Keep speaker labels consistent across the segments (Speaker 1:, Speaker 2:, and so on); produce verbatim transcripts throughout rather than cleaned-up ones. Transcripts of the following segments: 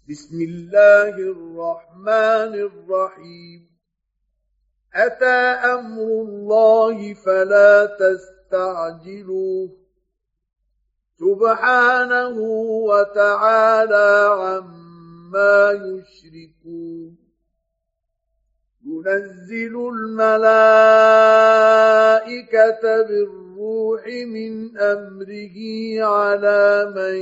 Speaker 1: بسم الله الرحمن الرحيم أتى أمر الله فلا تستعجلوه سبحانه وتعالى عما يشركون ينزل الملائكة بالروح من أمره على من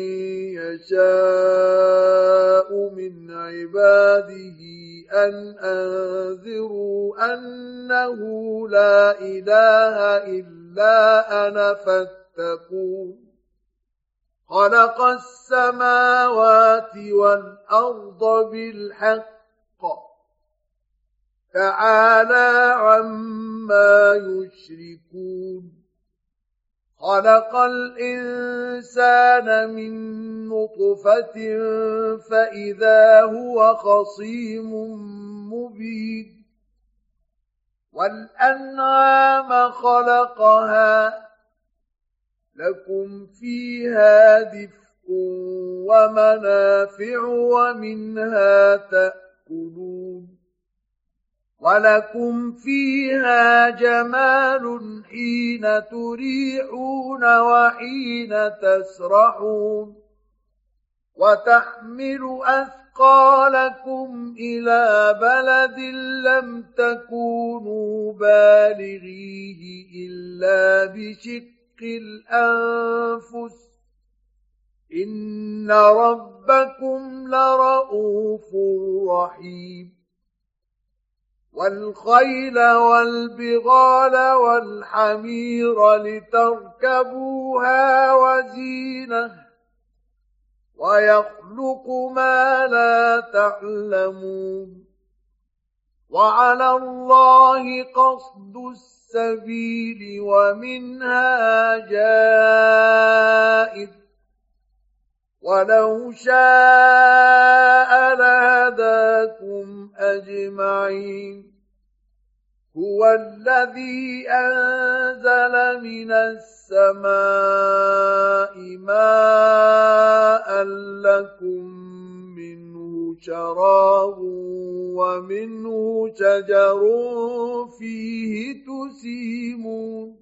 Speaker 1: يشاء من عباده أن أنذروا أنه لا إله إلا أنا فاتقون خلق السماوات والأرض بالحق تعالى عما يشركون خلق الإنسان من نطفة فإذا هو خصيم مبين والأنعام خلقها لكم فيها دفء ومنافع ومنها تأكلون ولكم فيها جمال حين تريحون وحين تسرحون وتحمل أثقالكم إلى بلد لم تكونوا بالغيه إلا بشق الأنفس إن ربكم لرؤوف رحيم والخيل والبغال والحمير لتركبوها وزينة ويخلق ما لا تعلمون وعلى الله قصد السبيل ومنها جائر ولو شاء لهداكم أجمعين هو الذي أنزل من السماء ماء لكم منه شراب ومنه شجر فيه تسيمون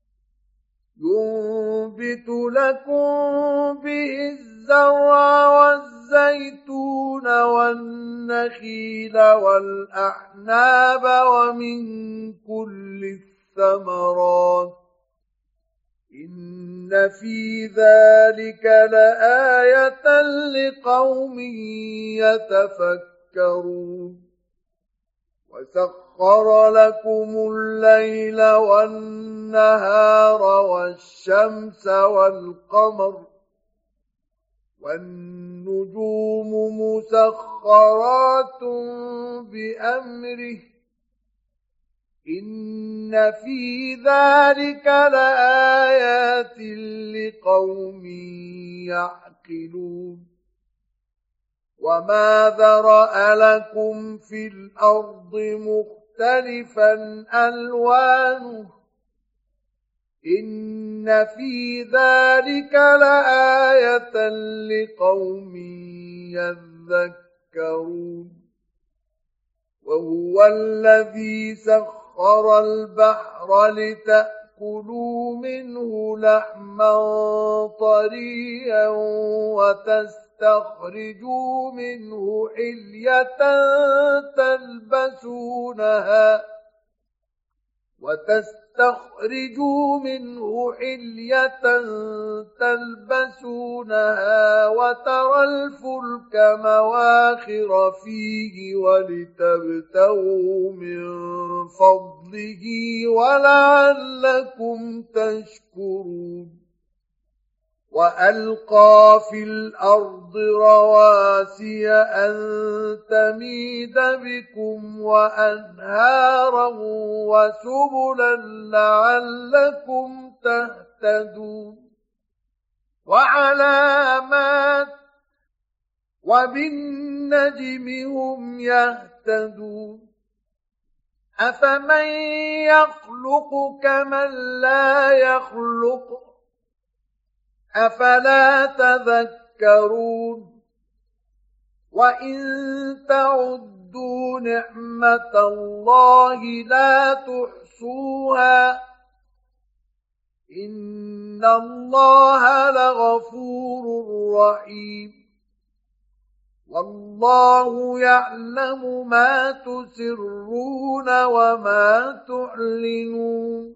Speaker 1: ينبت لكم به الزرع والزيتون والنخيل والأعناب ومن كل الثمرات إن في ذلك لآية لقوم يتفكرون وسخر لكم الليل والنهار والشمس والقمر والنجوم مسخرات بأمره إن في ذلك لآيات لقوم يعقلون وما ذرأ لكم في الأرض مختلفا ألوانه إن في ذلك لآية لقوم يذكرون وهو الذي سخر البحر لتأكلوا منه لحما طريا وتستخرجوا منه حلية تلبسونها وتستخرجوا منه حلية تلبسونها وترى الفلك مواخر فيه ولتبتغوا من فضله ولعلكم تشكرون وألقى في الأرض رواسي أن تميد بكم وأنهارا وسبلا لعلكم تهتدون وعلامات وبالنجم هم يهتدون أفمن يخلق كمن لا يخلق أفلا تذكرون وإن تعدوا نعمة الله لا تحصوها إن الله لغفور رحيم والله يعلم ما تسرون وما تعلنون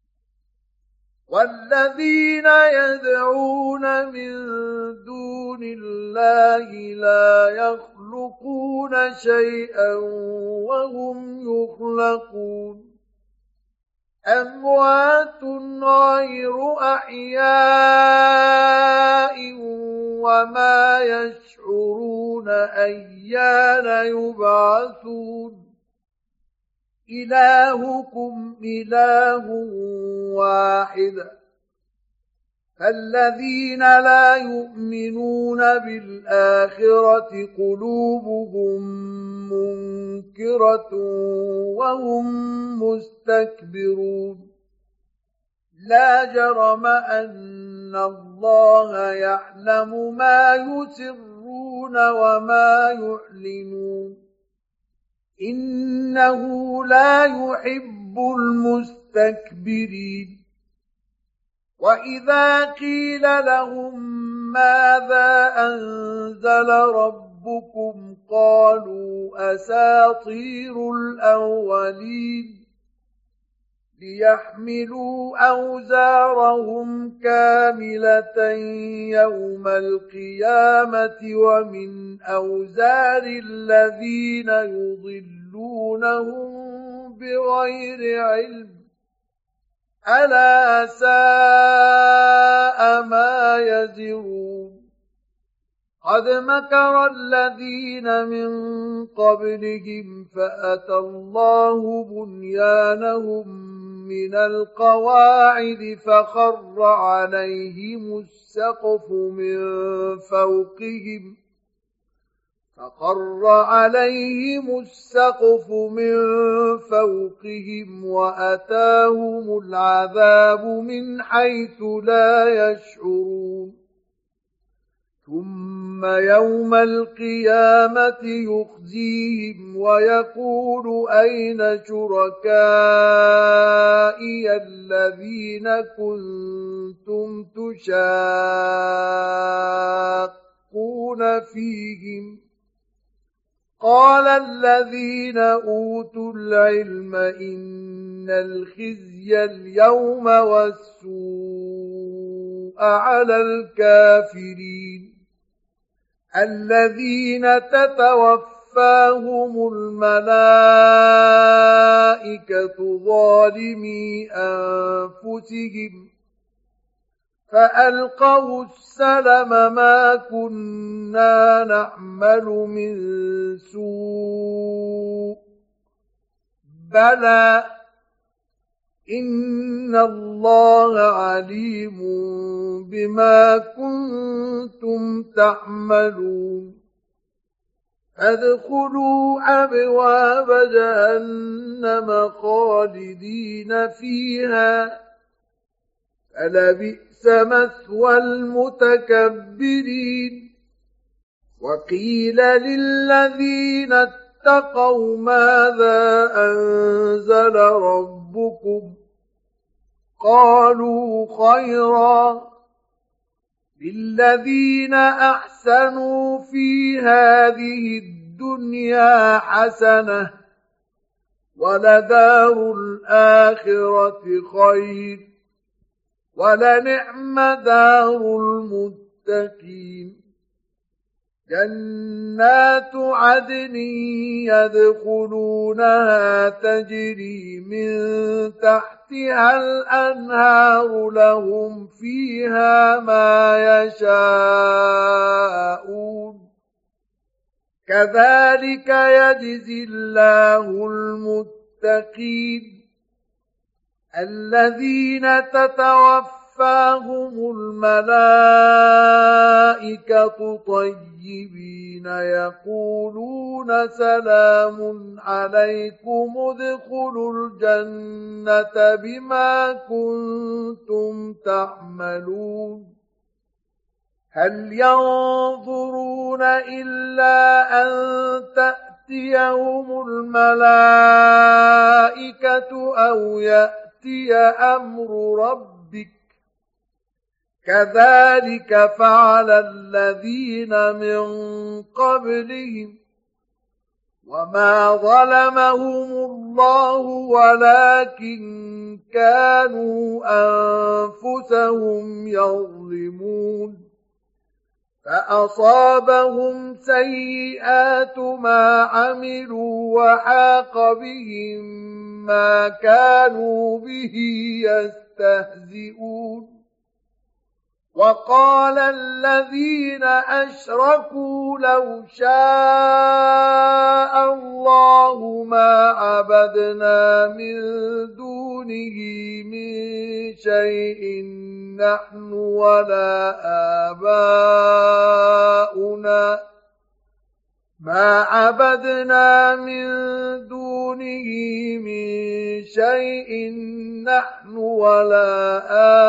Speaker 1: والذين يدعون من دون الله لا يخلقون شيئا وهم يخلقون أموات غير أحياء وما يشعرون أيان يبعثون إلهكم إله واحد فالذين لا يؤمنون بالآخرة قلوبهم منكرة وهم مستكبرون لا جرم أن الله يعلم ما يسرون وما يعلنون إنه لا يحب المستكبرين وإذا قيل لهم ماذا أنزل ربكم قالوا أساطير الأولين ليحملوا أوزارهم كاملة يوم القيامة ومن أوزار الذين يضلونهم بغير علم ألا ساء ما يزرون قد مكر الذين من قبلهم فأتى الله بنيانهم من القواعد فخر عليهم السقف من فوقهم فخر عليهم السقف من فوقهم وأتاهم العذاب من حيث لا يشعرون ثم يوم القيامة يخزيهم ويقول أين شركائي الذين كنتم تشاقون فيهم قال الذين أوتوا العلم إن الخزي اليوم والسوء على الكافرين الذين تتوفاهم الملائكة ظالمي أنفسهم فألقوا السلم ما كنا نعمل من سوء بلى إن الله عليم بما كنتم تعملون فادخلوا أبواب جهنم خالدين فيها فلبئس مثوى المتكبرين وقيل للذين اتقوا ماذا أنزل ربكم قالوا خيرا للذين أحسنوا في هذه الدنيا حسنة ولدار الآخرة خير ولنعم دار المتقين جنات عدن يدخلونها تجري من تحتها الأنهار لهم فيها ما يشاءون كذلك يجزي الله المتقين الذين تتوفاهم الملائكة طيبين يقولون سلام عليكم ادخلوا الجنة بما كنتم تعملون هل ينظرون إلا أن تأتيهم الملائكة أو يأتي أمر ربك كذلك فعل الذين من قبلهم وما ظلمهم الله ولكن كانوا أنفسهم يظلمون فأصابهم سيئات ما عملوا وحاق بهم ما كانوا به يستهزئون وقال الذين أشركوا لو شاء الله ما عبدنا من دونه من شيء نحن ولا آباؤنا ما عبدنا من دونه من شيء نحن ولا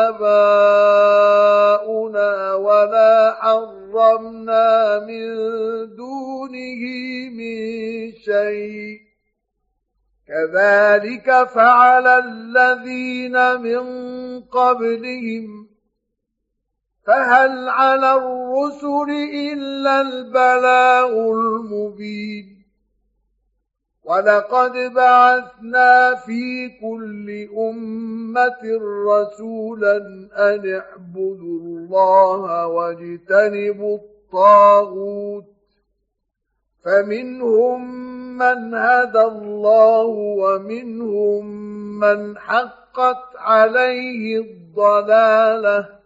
Speaker 1: آباؤنا ولا حرمنا من دونه من شيء كذلك فعل الذين من قبلهم فهل على الرسل إلا البلاغ المبين ولقد بعثنا في كل أمة رسولا أن اعبدوا الله واجتنبوا الطاغوت فمنهم من هدى الله ومنهم من حقت عليه الضلالة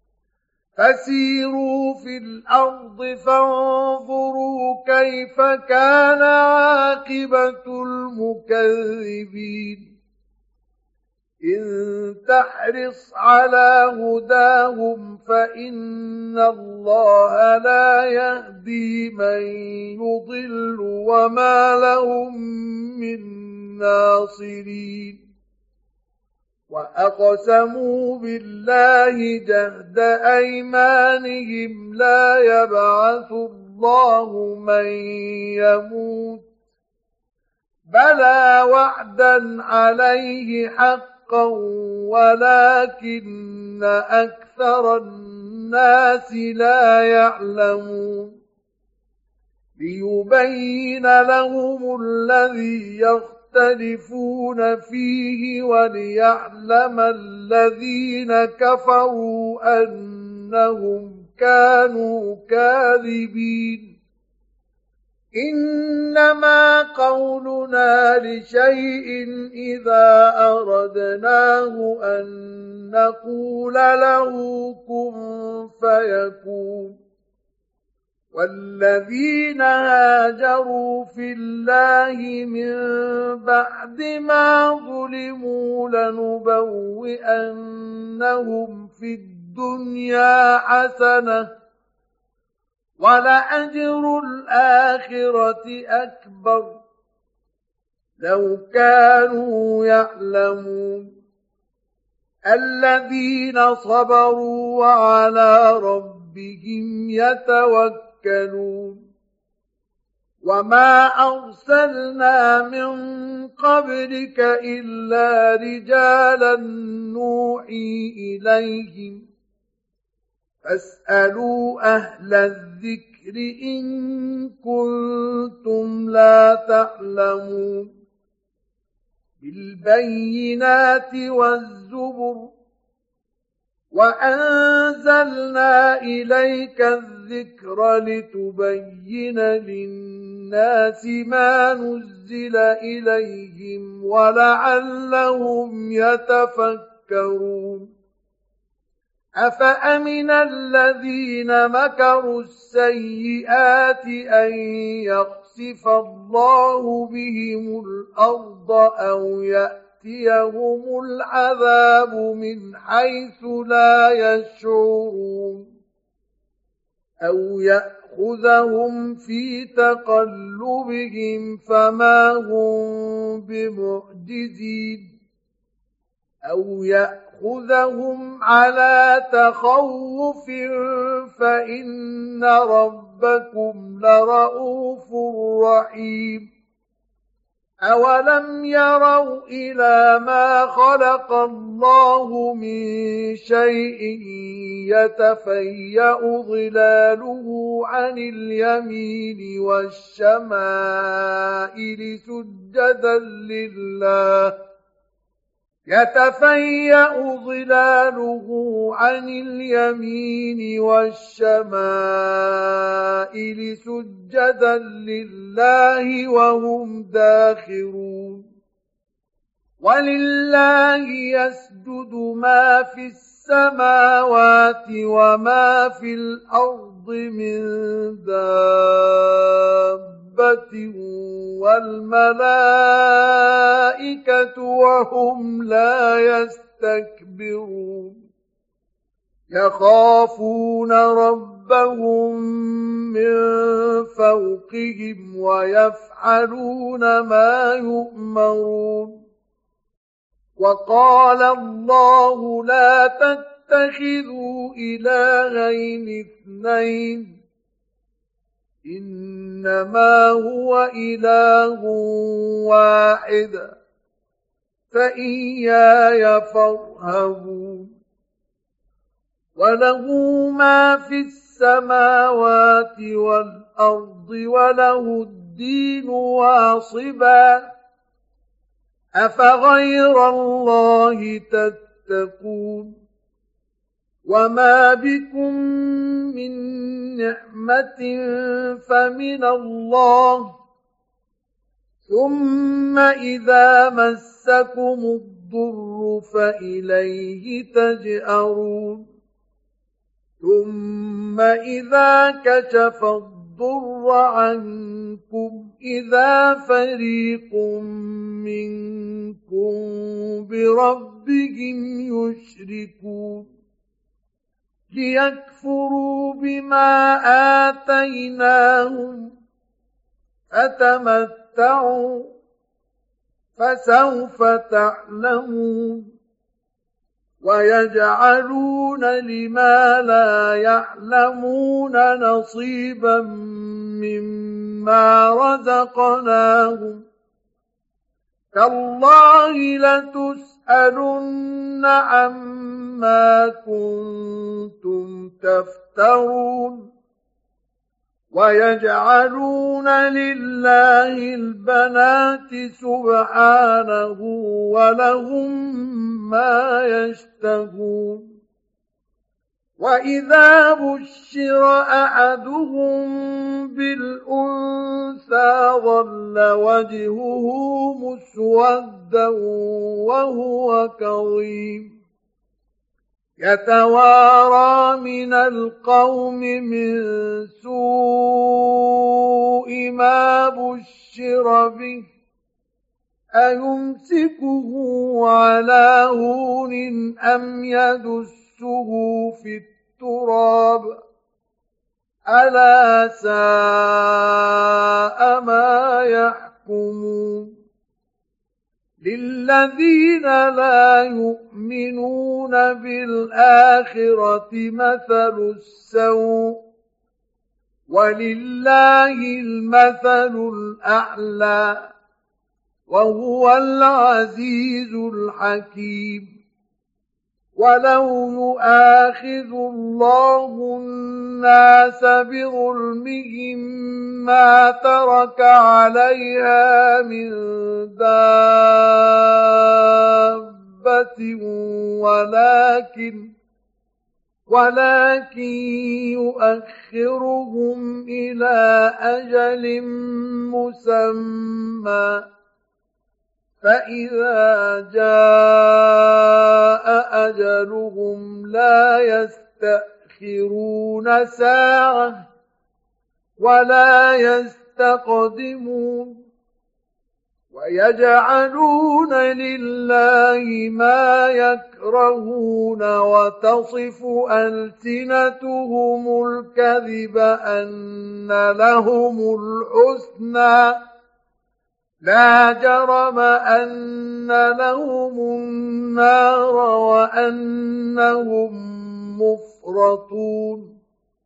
Speaker 1: فسيروا في الأرض فانظروا كيف كان عاقبة المكذبين إن تحرص على هداهم فإن الله لا يهدي من يضل وما لهم من ناصرين وأقسموا بالله جهد أيمانهم لا يبعث الله من يموت بلى وعدا عليه حقا ولكن أكثر الناس لا يعلمون ليبين لهم الذي يخطئون يختلفون فيه وليعلم الذين كفروا أنهم كانوا كاذبين إنما قولنا لشيء إذا أردناه أن نقول له كن فيكون والذين هاجروا في الله من بعد ما ظلموا لنبوئنهم في الدنيا حسنة ولأجر الآخرة أكبر لو كانوا يعلمون الذين صبروا وعلى ربهم يتوكلون وما أرسلنا من قبلك إلا رجالا نوحي إليهم فاسألوا أهل الذكر إن كنتم لا تعلمون بالبينات والزبر وأنزلنا إليك الذكر لتبين للناس ما نزل إليهم ولعلهم يتفكرون أفأمن الذين مكروا السيئات أن يخسف الله بهم الأرض أو يأتيهم العذاب من حيث لا يشعرون أو يأخذهم في تقلبهم فما هم بمعجزين أو يأخذهم يأخذهم على تخوف فإن ربكم لرؤوف رحيم أولم يروا إلى ما خلق الله من شيء يتفيأ ظلاله عن اليمين والشمائل سجدا لله يتفيأ ظلاله عن اليمين والشمائل سجدا لله وهم داخرون ولله يسجد ما في السماوات وما في الأرض من دابة والملائكة وهم لا يستكبرون يخافون ربهم من فوقهم ويفعلون ما يؤمرون وقال الله لا تتخذوا إلهين اثنين إنما هو إله واحد فإياي فارهبون وله ما في السماوات والأرض وله الدين واصبا أفغير الله تتقون وما بكم من نعمة فمن الله ثم إذا مسكم الضر فإليه تجأرون ثم إذا كشف الضر عنكم إذا فريق منكم بربهم يشركون ليكفروا بما آتيناهم فتمتعوا فسوف تعلمون ويجعلون لما لا يعلمون نصيبا مما رزقناهم تالله لتسألن عما كنتم تفترون ويجعلون لله البنات سبحانه ولهم ما يشتهون وإذا بشر أحدهم بالأنثى ظل وجهه مسودا وهو كظيم يتوارى من القوم من سوء ما بشر به أيمسكه على هون أم يدسه في التراب ألا ساء ما يحكمون للذين لا يؤمنون بالآخرة مثل السوء ولله المثل الأعلى وهو العزيز الحكيم ولو يؤاخذ الله الناس بظلمهم ما ترك عليها من دابة ولكن ولكن يؤخرهم إلى أجل مسمى فإذا جاء أجلهم لا يستأخرون ساعة ولا يستقدمون ويجعلون لله ما يكرهون وتصف ألسنتهم الكذب أن لهم الحسنى لا جرم أن لهم النار وأنهم مفرطون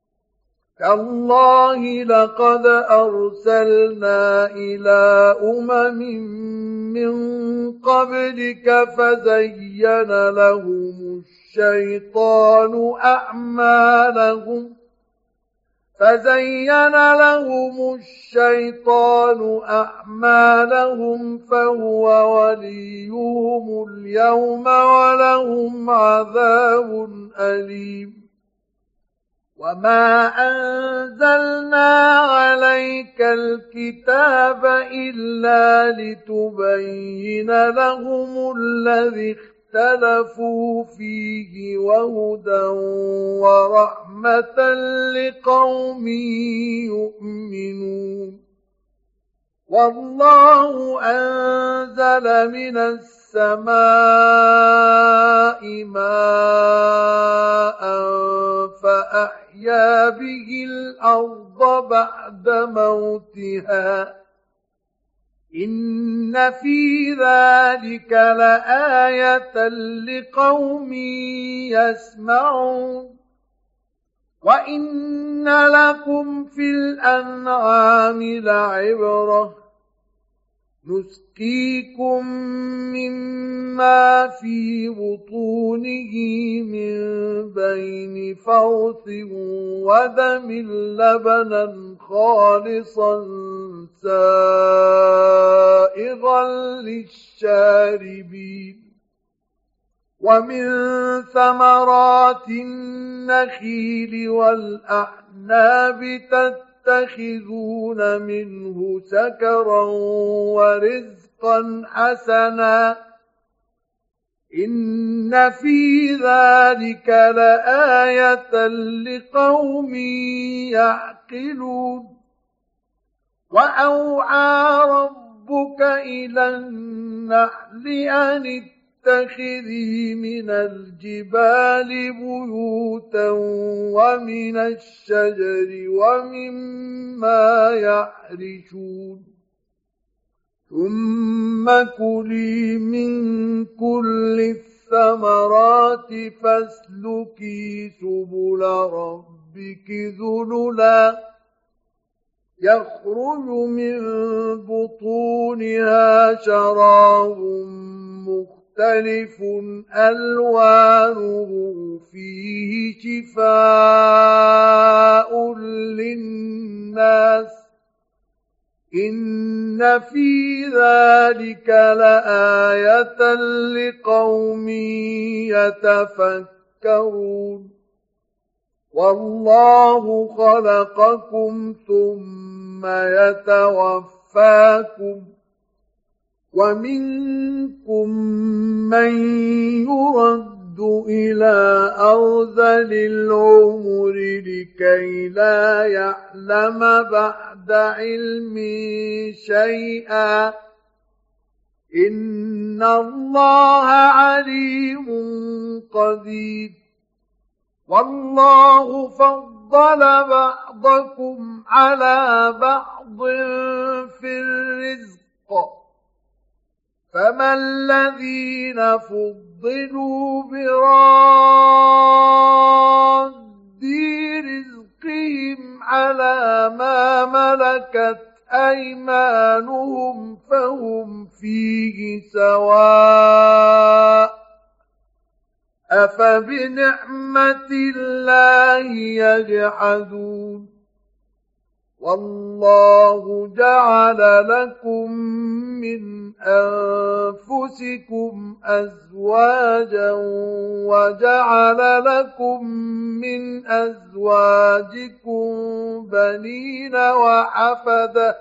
Speaker 1: تالله لقد أرسلنا إلى أمم من قبلك فزين لهم الشيطان أعمالهم فزين لهم الشيطان أعمالهم فهو وليهم اليوم ولهم عذاب أليم وما أنزلنا عليك الكتاب إلا لتبين لهم الذي اختلفوا فيه وهدى ورحمة لقوم يؤمنون والله أنزل من السماء ماء فأحيا به الأرض بعد موتها إن في ذلك لآية لقوم يسمعون وإن لكم في الأنعام لعبرة نسقيكم مما في بطونه من بين فرث ودم لبنا خالصا سائغا للشاربين ومن ثمرات النخيل والأعناب تتخذون منه سكرا ورزقا حسنا إن في ذلك لآية لقوم يعقلون وأوحى ربك إلى النحل أن اتخذي من الجبال بيوتا ومن الشجر ومما يعرشون ثم كلي من كل الثمرات فاسلكي سبل ربك ذللا يخرج من بطونها شراب مختلف ألوانه فيه شفاء للناس إن في ذلك لآية لقوم يتفكرون والله خلقكم ثم يتوفاكم ومنكم من يرد إلى أرذل العمر لكي لا يعلم بعد علم شيئا إن الله عليم قدير والله فضل بعضكم على بعض في الرزق فما الذين فضلوا براد رزقهم على ما ملكت أيمانهم فهم فيه سواء أفبنعمة الله يجحدون والله جعل لكم من أنفسكم أزواجا وجعل لكم من أزواجكم بنين وحفدة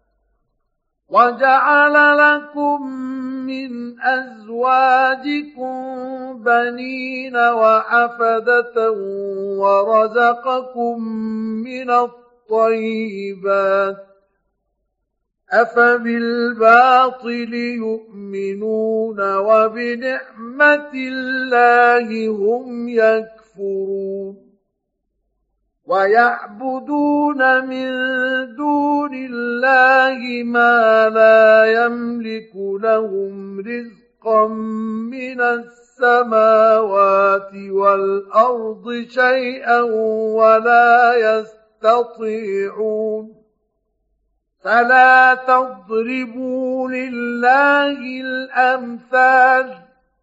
Speaker 1: وجعل لكم من أزواجكم بنين وحفدة ورزقكم من الطيبات أفبالباطل يؤمنون وبنعمة الله هم يكفرون ويعبدون من دون الله الله ما لا يملك لهم رزقا من السماوات والأرض شيئا ولا يستطيعون فلا تضربوا لله الأمثال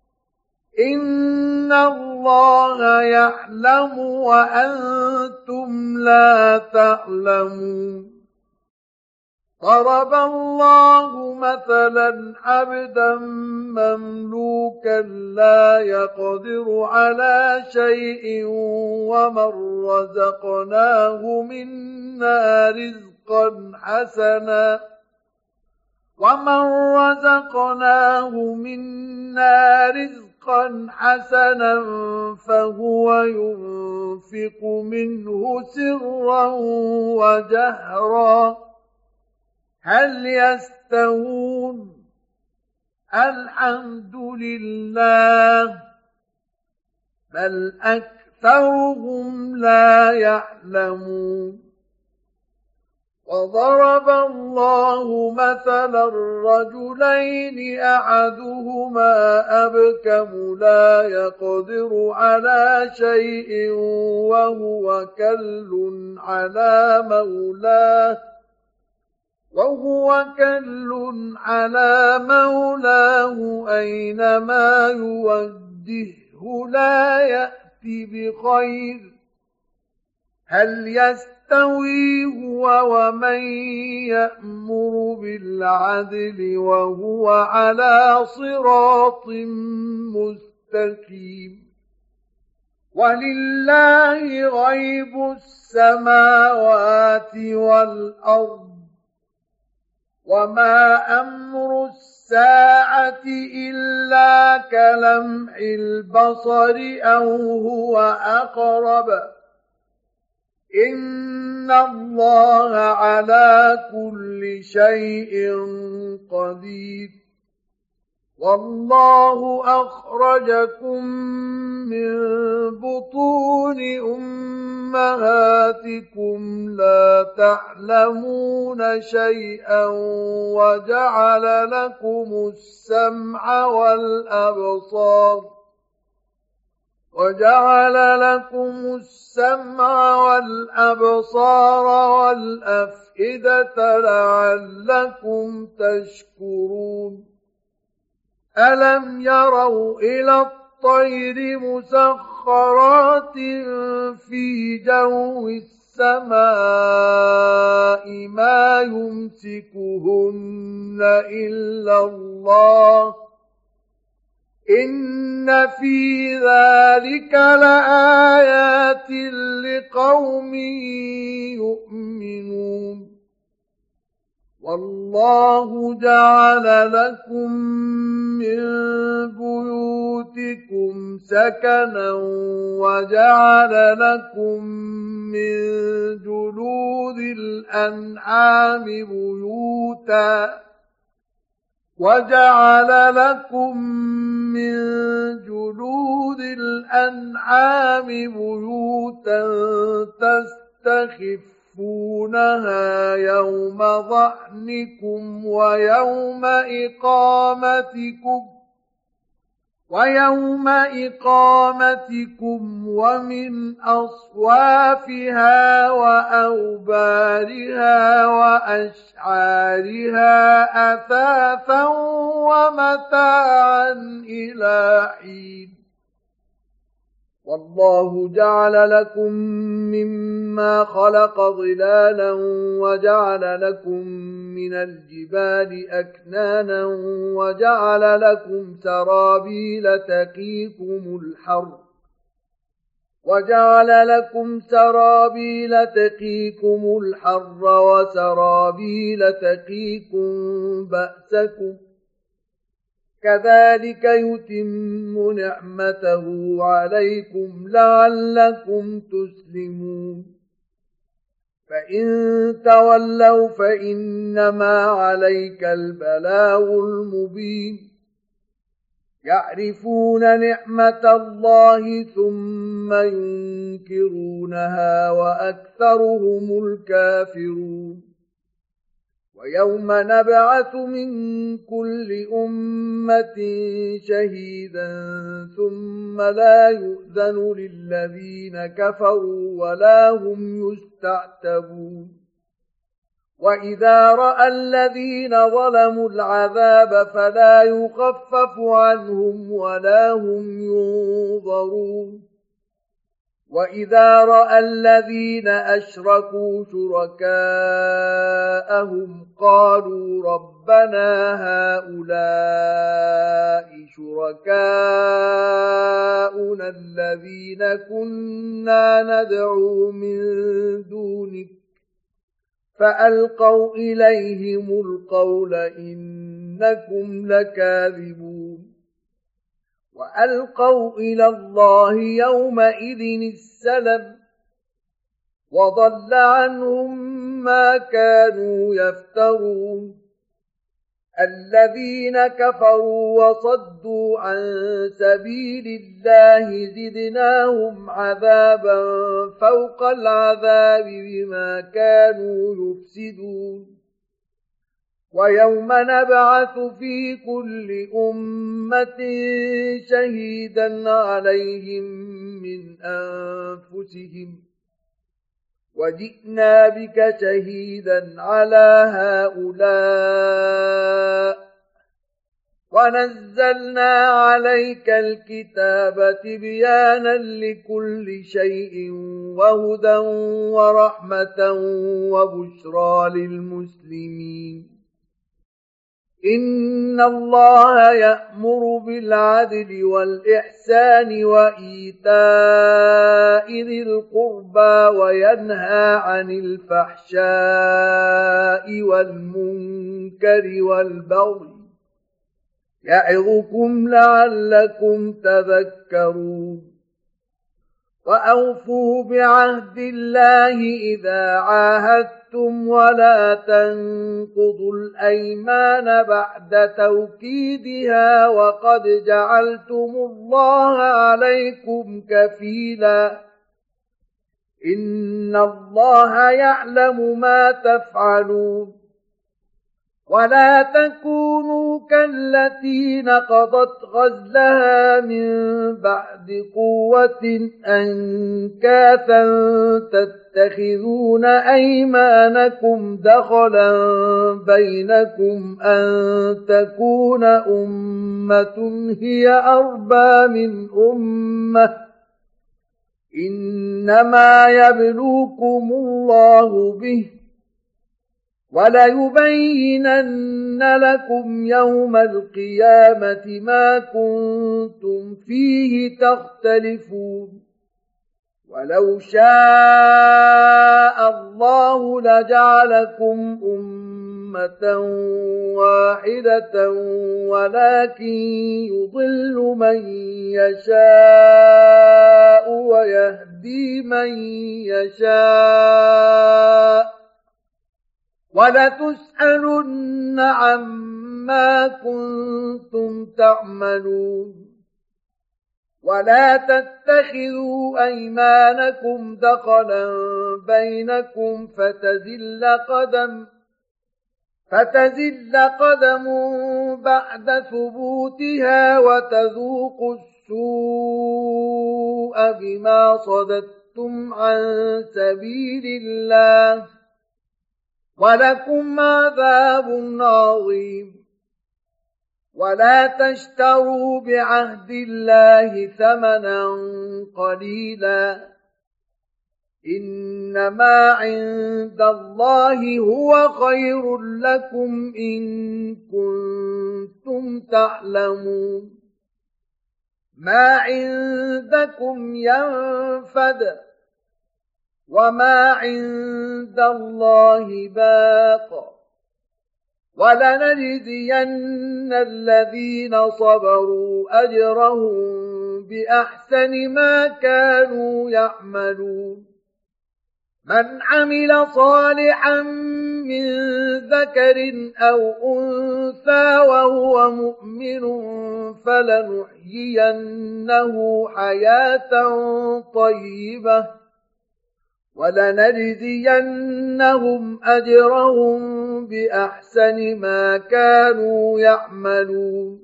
Speaker 1: إن الله يعلم وأنتم لا تعلمون ضرب الله مثلا عبدا مملوكا لا يقدر على شيء ومن رزقناه منا رزقا حسنا ومن رزقناه منا رزقا حسنا فهو ينفق منه سرا وجهرا هل يستوون الحمد لله بل أكثرهم لا يعلمون وضرب الله مثلا رجلين أحدهما أبكم لا يقدر على شيء وهو كل على مولاه وهو كل على مولاه أينما يوجهه لا يأتي بخير هل يستوي هو ومن يأمر بالعدل وهو على صراط مستقيم ولله غيب السماوات والأرض وما أمر الساعة إلا كلمح البصر أو هو أقرب إن الله على كل شيء قدير والله أخرجكم من بطون أمهاتكم لا تعلمون شيئا وجعل لكم السمع والأبصار وجعل لكم السمع والأبصار والأفئدة لعلكم تشكرون ألم يروا إلى الطير مسخرات في جو السماء ما يمسكهن إلا الله إن في ذلك لآيات لقوم يؤمنون والله جعل لكم من بيوتكم سكنا وجعل لكم من جلود الأنعام بيوتا وجعل لكم من جلود الأنعام بيوتا تستخفونها يوم ظعنكم ويوم إقامتكم ويوم إقامتكم ومن أصوافها وأوبارها وأشعارها أثاثا ومتاعا إلى حين والله جعل لكم مما خلق ظلالا وجعل لكم من الجبال أكنانا وجعل لكم سرابيل تقيكم الحر وجعل لكم سرابيل تقيكم الحر وسرابيل تقيكم بأسكم كذلك يتم نعمته عليكم لعلكم تسلمون فإن تولوا فإنما عليك البلاغ المبين يعرفون نعمة الله ثم ينكرونها وأكثرهم الكافرون ويوم نبعث من كل أمة شهيدا ثم لا يؤذن للذين كفروا ولا هم يستعتبون وإذا رأى الذين ظلموا العذاب فلا يخفف عنهم ولا هم ينظرون وإذا رأى الذين أشركوا شركاءهم قالوا ربنا هؤلاء شركاؤنا الذين كنا ندعو من دونك فألقوا إليهم القول إنكم لكاذبون وألقوا إلى الله يومئذ السلم وضل عنهم ما كانوا يفترون الذين كفروا وصدوا عن سبيل الله زدناهم عذابا فوق العذاب بما كانوا يفسدون ويوم نبعث في كل أمة شهيدا عليهم من أنفسهم وجئنا بك شهيدا على هؤلاء ونزلنا عليك الكتاب تبيانا لكل شيء وهدى ورحمة وبشرى للمسلمين إن الله يأمر بالعدل والإحسان وإيتاء ذي القربى وينهى عن الفحشاء والمنكر والبغي يعظكم لعلكم تذكرون وأوفوا بعهد الله إذا عاهدتم ولا تنقضوا الأيمان بعد توكيدها وقد جعلتم الله عليكم كفيلا إن الله يعلم ما تفعلون ولا تكونوا كالتي نقضت غزلها من بعد قوة أنكاثا تتخذون أيمانكم دخلا بينكم أن تكون أمة هي أربى من أمة إنما يبلوكم الله به وليبينن لكم يوم القيامة ما كنتم فيه تختلفون ولو شاء الله لجعلكم أمة واحدة ولكن يضل من يشاء ويهدي من يشاء وَلَتُسْأَلُنَّ عَمَّا كُنتُمْ تَعْمَلُونَ وَلَا تَتَّخِذُوا أَيْمَانَكُمْ دَخَلًا بَيْنَكُمْ فَتَزِلَّ قَدَمٌ فَتَزِلَّ قَدَمٌ بَعْدَ ثُبُوتِهَا وَتَذُوقُوا السُّوءَ بِمَا صَدَدتُّمْ عَن سَبِيلِ اللَّهِ ولكم عذاب عظيم ولا تشتروا بعهد الله ثمنا قليلا إنما عند الله هو خير لكم إن كنتم تعلمون ما عندكم ينفد وما عند الله باق ولنجزين الذين صبروا أجرهم بأحسن ما كانوا يعملون من عمل صالحا من ذكر أو أنثى وهو مؤمن فلنحيينه حياة طيبة ولنجزينهم أجرهم بأحسن ما كانوا يعملون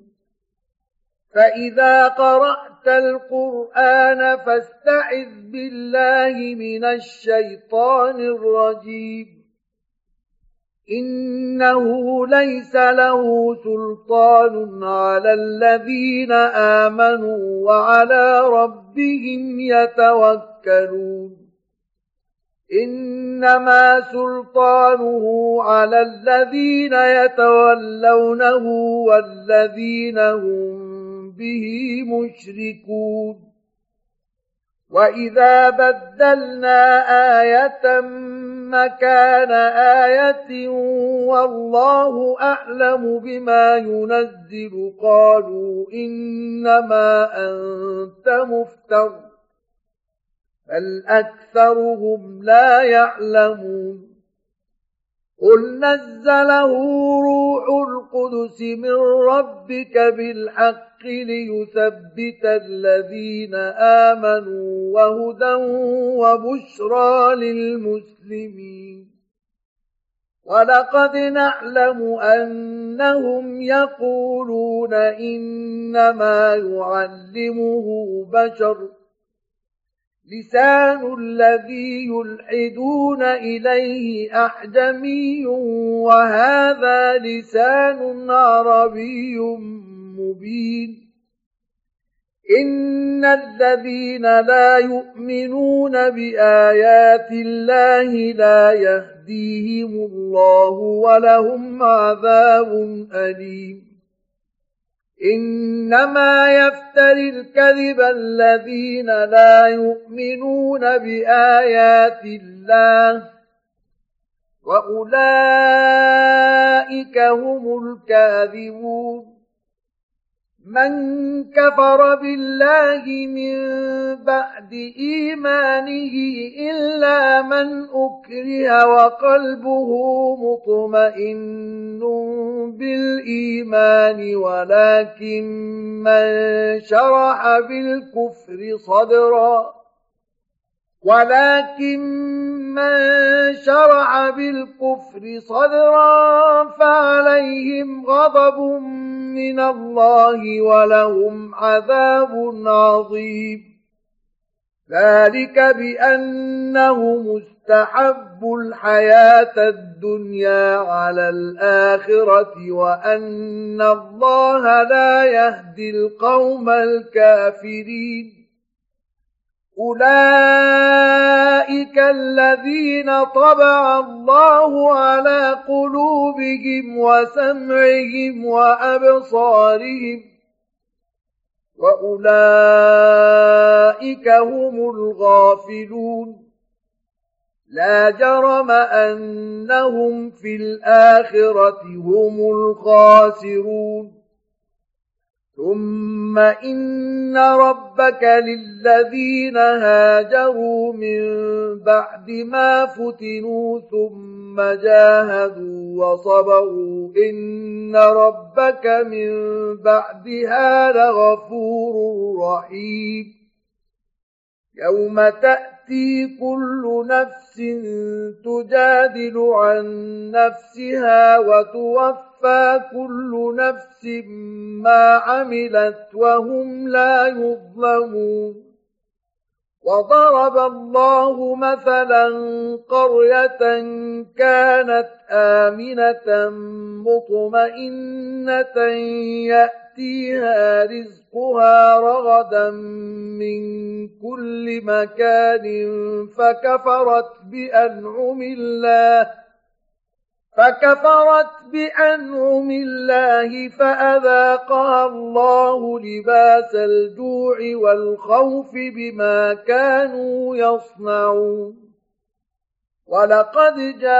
Speaker 1: فإذا قرأت القرآن فاستعذ بالله من الشيطان الرجيم إنه ليس له سلطان على الذين آمنوا وعلى ربهم يتوكلون إنما سلطانه على الذين يتولونه والذين هم به مشركون وإذا بدلنا آية مكان آية والله أعلم بما ينزل قالوا إنما أنت مفتر بل أكثرهم لا يعلمون قل نزله روح القدس من ربك بالحق ليثبت الذين آمنوا وهدى وبشرى للمسلمين ولقد نعلم أنهم يقولون إنما يعلمه بشر لسان الذي يلحدون إليه أعجمي وهذا لسان عربي مبين إن الذين لا يؤمنون بآيات الله لا يهديهم الله ولهم عذاب أليم إنما يفتري الكذب الذين لا يؤمنون بآيات الله وأولئك هم الكاذبون من كفر بالله من بعد إيمانه إلا من أكره وقلبه مطمئن بالإيمان ولكن من شرح بالكفر صدرا ولكن من شرع بالكفر صدرا فعليهم غضب من الله ولهم عذاب عظيم ذلك بأنه مستحب الحياة الدنيا على الآخرة وأن الله لا يهدي القوم الكافرين أولئك الذين طبع الله على قلوبهم وسمعهم وأبصارهم وأولئك هم الغافلون لا جرم أنهم في الآخرة هم الخاسرون ثم إن ربك للذين هاجروا من بعد ما فتنوا ثم جاهدوا وصبروا إن ربك من بعدها لغفور رحيم يوم تأتي كل نفس تجادل عن نفسها وتوفى كل نفس ما عملت وهم لا يظلمون وضرب الله مثلا قرية كانت آمنة مطمئنة يأتيها رزقها رغدا من كل مكان فكفرت بأنعم الله فكفرت بأنعم الله فأذاقها الله لباس الجوع والخوف بما كانوا يصنعون ولقد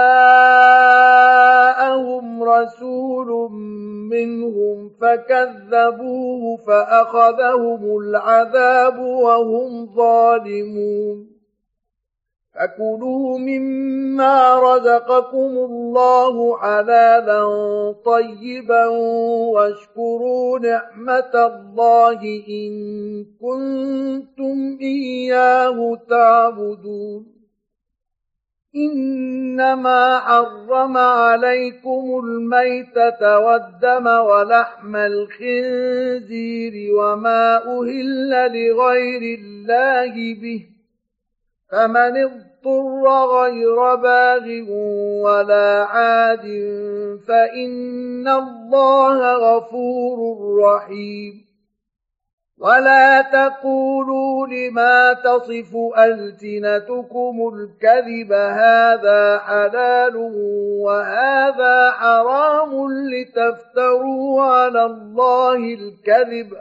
Speaker 1: جاءهم رسول منهم فكذبوه فأخذهم العذاب وهم ظالمون فكلوا مما رزقكم الله حلالا طيبا واشكروا نعمة الله إن كنتم إياه تعبدون إنما حرم عليكم الميتة والدم ولحم الخنزير وما أهل لغير الله به، فمن اضطر غير باغ ولا عاد فإن الله غفور رحيم. ولا تقولوا لما تصف ألسنتكم الكذب هذا حلال وهذا حرام لتفتروا على الله الكذب،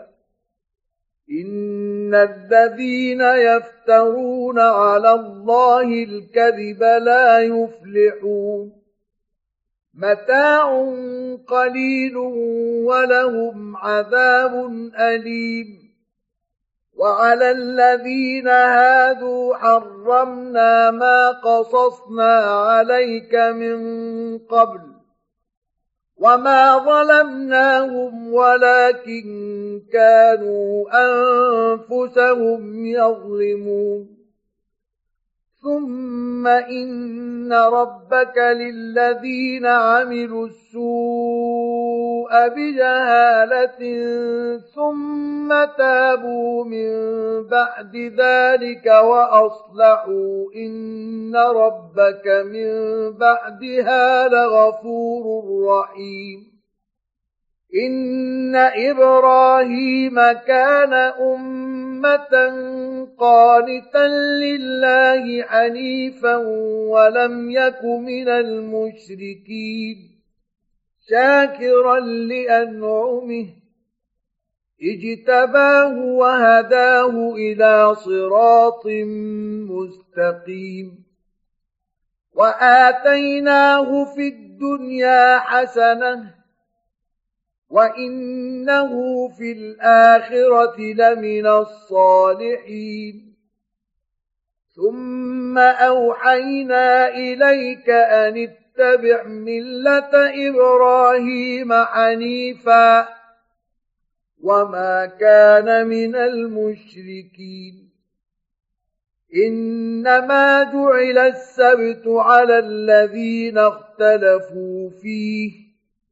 Speaker 1: إن الذين يفترون على الله الكذب لا يفلحون. متاع قليل ولهم عذاب أليم. وعلى الذين هادوا حرمنا ما قصصنا عليك من قبل وما ظلمناهم ولكن كانوا أنفسهم يظلمون. ثم إن ربك للذين عملوا السوء بجهالة ثم تابوا من بعد ذلك وأصلحوا إن ربك من بعدها لغفور رحيم. إن إبراهيم كان أمة قانتا لله حنيفا ولم يك من المشركين شاكرا لأنعمه اجتباه وهداه إلى صراط مستقيم. وآتيناه في الدنيا حسنة وإنه في الآخرة لمن الصالحين. ثم أوحينا إليك أن اتبع ملة إبراهيم حنيفا وما كان من المشركين. إنما جعل السبت على الذين اختلفوا فيه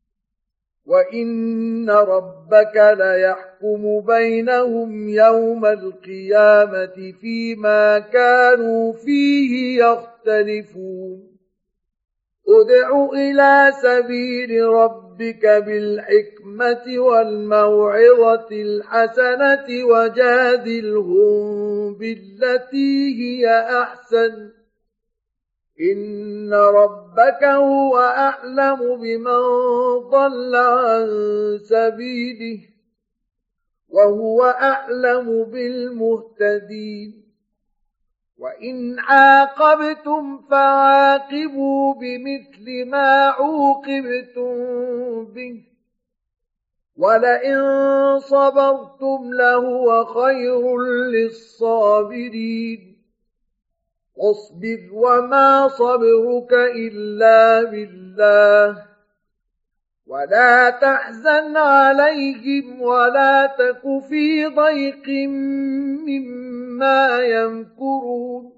Speaker 1: وإن ربك ليحكم بينهم يوم القيامة فيما كانوا فيه يختلفون. ادع إلى سبيل ربك بالحكمة والموعظة الحسنة وجادلهم بالتي هي أحسن إن ربك هو أعلم بمن ضل عن سبيله وهو أعلم بالمهتدين. وإن عاقبتم فعاقبوا بمثل ما عوقبتم به ولئن صبرتم لهو خير للصابرين. واصبر وما صبرك إلا بالله ولا تحزن عليهم ولا تك في ضيق مما يمكرون.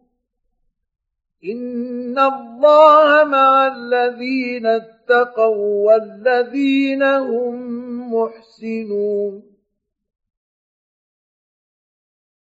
Speaker 1: إن الله مع الذين اتقوا والذين هم محسنون.